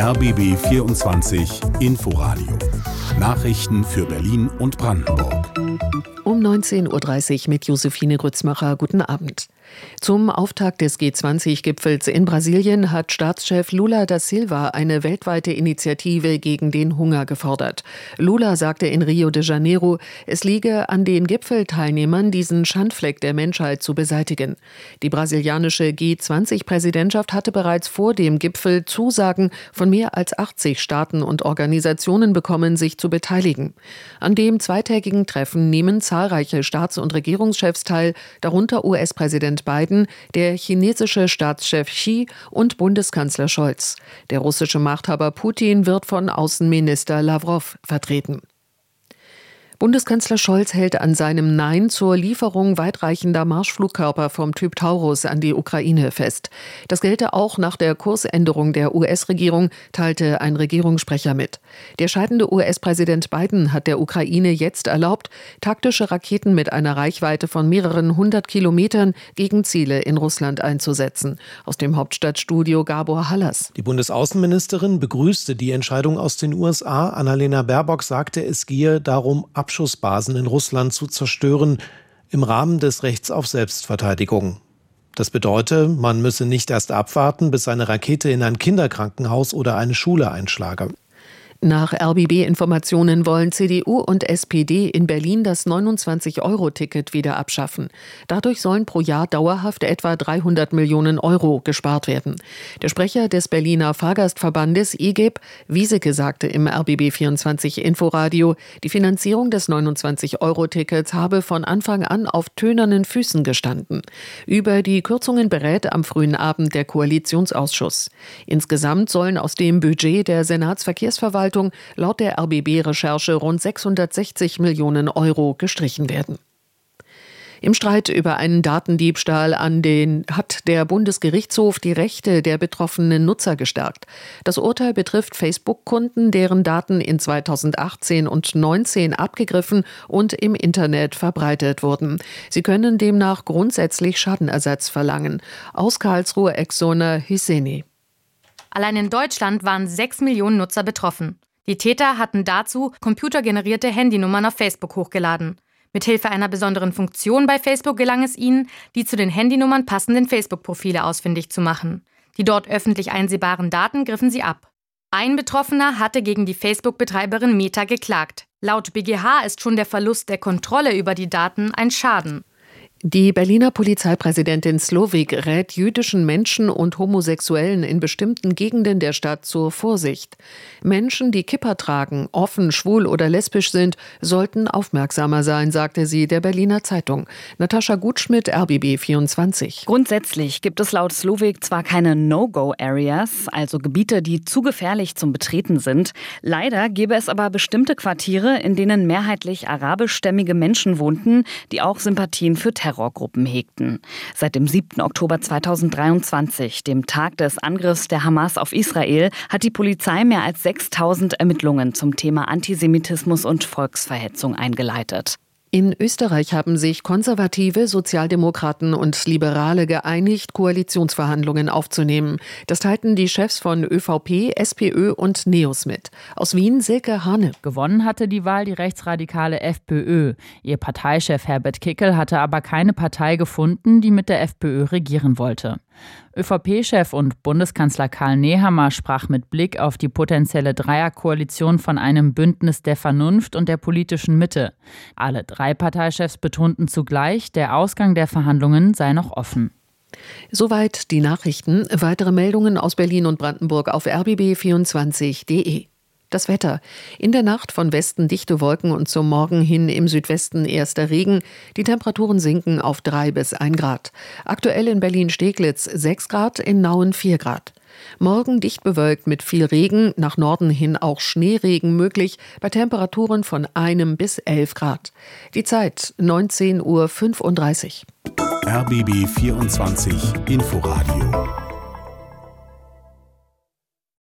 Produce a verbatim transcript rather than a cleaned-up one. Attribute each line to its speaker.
Speaker 1: R B B vierundzwanzig Inforadio. Nachrichten für Berlin und Brandenburg.
Speaker 2: Um neunzehn Uhr dreißig mit Josephine Grützmacher. Guten Abend. Zum Auftakt des G zwanzig Gipfels in Brasilien hat Staatschef Lula da Silva eine weltweite Initiative gegen den Hunger gefordert. Lula sagte in Rio de Janeiro, es liege an den Gipfelteilnehmern, diesen Schandfleck der Menschheit zu beseitigen. Die brasilianische G zwanzig Präsidentschaft hatte bereits vor dem Gipfel Zusagen von mehr als achtzig Staaten und Organisationen bekommen, sich zu beteiligen. An dem zweitägigen Treffen nehmen zahlreiche Staats- und Regierungschefs teil, darunter U S-Präsident Biden, der chinesische Staatschef Xi und Bundeskanzler Scholz. Der russische Machthaber Putin wird von Außenminister Lavrov vertreten. Bundeskanzler Scholz hält an seinem Nein zur Lieferung weitreichender Marschflugkörper vom Typ Taurus an die Ukraine fest. Das gelte auch nach der Kursänderung der U S-Regierung, teilte ein Regierungssprecher mit. Der scheidende U S-Präsident Biden hat der Ukraine jetzt erlaubt, taktische Raketen mit einer Reichweite von mehreren hundert Kilometern gegen Ziele in Russland einzusetzen. Aus dem Hauptstadtstudio Gabor Hallas.
Speaker 3: Die Bundesaußenministerin begrüßte die Entscheidung aus den U S A. Annalena Baerbock sagte, es gehe darum, Abschussbasen in Russland zu zerstören, im Rahmen des Rechts auf Selbstverteidigung. Das bedeute, man müsse nicht erst abwarten, bis eine Rakete in ein Kinderkrankenhaus oder eine Schule einschlage.
Speaker 2: Nach R B B-Informationen wollen C D U und S P D in Berlin das neunundzwanzig Euro Ticket wieder abschaffen. Dadurch sollen pro Jahr dauerhaft etwa dreihundert Millionen Euro gespart werden. Der Sprecher des Berliner Fahrgastverbandes I G E B, Wieseke, sagte im R B B vierundzwanzig Inforadio, die Finanzierung des neunundzwanzig Euro Tickets habe von Anfang an auf tönernen Füßen gestanden. Über die Kürzungen berät am frühen Abend der Koalitionsausschuss. Insgesamt sollen aus dem Budget der Senatsverkehrsverwaltung laut der R B B-Recherche rund sechshundertsechzig Millionen Euro gestrichen werden. Im Streit über einen Datendiebstahl an den hat der Bundesgerichtshof die Rechte der betroffenen Nutzer gestärkt. Das Urteil betrifft Facebook-Kunden, deren Daten in zweitausendachtzehn und zweitausendneunzehn abgegriffen und im Internet verbreitet wurden. Sie können demnach grundsätzlich Schadenersatz verlangen. Aus Karlsruhe Exona Hüseni.
Speaker 4: Allein in Deutschland waren sechs Millionen Nutzer betroffen. Die Täter hatten dazu computergenerierte Handynummern auf Facebook hochgeladen. Mithilfe einer besonderen Funktion bei Facebook gelang es ihnen, die zu den Handynummern passenden Facebook-Profile ausfindig zu machen. Die dort öffentlich einsehbaren Daten griffen sie ab. Ein Betroffener hatte gegen die Facebook-Betreiberin Meta geklagt. Laut B G H ist schon der Verlust der Kontrolle über die Daten ein Schaden.
Speaker 2: Die Berliner Polizeipräsidentin Slowik rät jüdischen Menschen und Homosexuellen in bestimmten Gegenden der Stadt zur Vorsicht. Menschen, die Kippa tragen, offen, schwul oder lesbisch sind, sollten aufmerksamer sein, sagte sie der Berliner Zeitung. Natascha Gutschmidt, R B B vierundzwanzig.
Speaker 5: Grundsätzlich gibt es laut Slowik zwar keine No-Go-Areas, also Gebiete, die zu gefährlich zum Betreten sind. Leider gäbe es aber bestimmte Quartiere, in denen mehrheitlich arabischstämmige Menschen wohnten, die auch Sympathien für Terror Terrorgruppen hegten. Seit dem siebten Oktober zweitausenddreiundzwanzig, dem Tag des Angriffs der Hamas auf Israel, hat die Polizei mehr als sechstausend Ermittlungen zum Thema Antisemitismus und Volksverhetzung eingeleitet.
Speaker 2: In Österreich haben sich Konservative, Sozialdemokraten und Liberale geeinigt, Koalitionsverhandlungen aufzunehmen. Das teilten die Chefs von ÖVP, SPÖ und NEOS mit. Aus Wien Silke Hane.
Speaker 6: Gewonnen hatte die Wahl die rechtsradikale FPÖ. Ihr Parteichef Herbert Kickl hatte aber keine Partei gefunden, die mit der FPÖ regieren wollte. ÖVP-Chef und Bundeskanzler Karl Nehammer sprach mit Blick auf die potenzielle Dreierkoalition von einem Bündnis der Vernunft und der politischen Mitte. Alle drei Parteichefs betonten zugleich, der Ausgang der Verhandlungen sei noch offen.
Speaker 2: Soweit die Nachrichten. Weitere Meldungen aus Berlin und Brandenburg auf r b b vierundzwanzig punkt de. Das Wetter. In der Nacht von Westen dichte Wolken und zum Morgen hin im Südwesten erster Regen. Die Temperaturen sinken auf drei bis ein Grad. Aktuell in Berlin-Steglitz sechs Grad, in Nauen vier Grad. Morgen dicht bewölkt mit viel Regen, nach Norden hin auch Schneeregen möglich, bei Temperaturen von einem bis elf Grad. Die Zeit neunzehn Uhr fünfunddreißig.
Speaker 1: R B B vierundzwanzig Inforadio